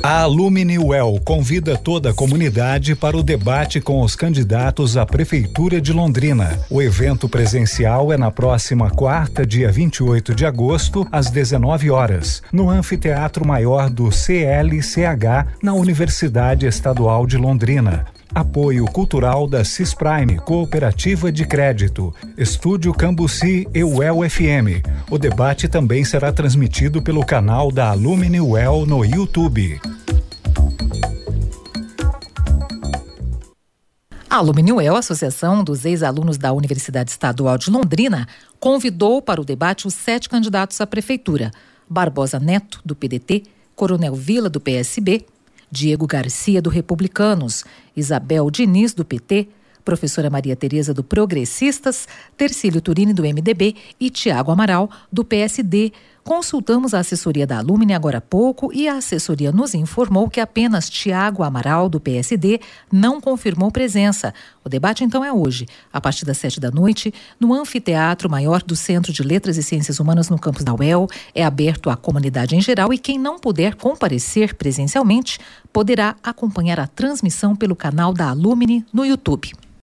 A Alumni UEL convida toda a comunidade para o debate com os candidatos à Prefeitura de Londrina. O evento presencial é na próxima quarta, dia 28 de agosto, às 19 horas, no Anfiteatro Maior do CLCH, na Universidade Estadual de Londrina. Apoio cultural da Cisprime, Cooperativa de Crédito, Estúdio Cambuci e UEL FM. O debate também será transmitido pelo canal da Alumni UEL no YouTube. A Alumni UEL, Associação dos Ex-Alunos da Universidade Estadual de Londrina, convidou para o debate os 7 candidatos à prefeitura: Barbosa Neto, do PDT, Coronel Vila, do PSB, Diego Garcia, do Republicanos, Isabel Diniz, do PT, professora Maria Tereza, do Progressistas, Tercílio Turini, do MDB e Tiago Amaral, do PSD. Consultamos a assessoria da Alumni agora há pouco e a assessoria nos informou que apenas Tiago Amaral, do PSD, não confirmou presença. O debate, então, é hoje, a partir das 7 da noite, no Anfiteatro Maior do Centro de Letras e Ciências Humanas, no campus da UEL. É aberto à comunidade em geral e quem não puder comparecer presencialmente poderá acompanhar a transmissão pelo canal da Alumni no YouTube.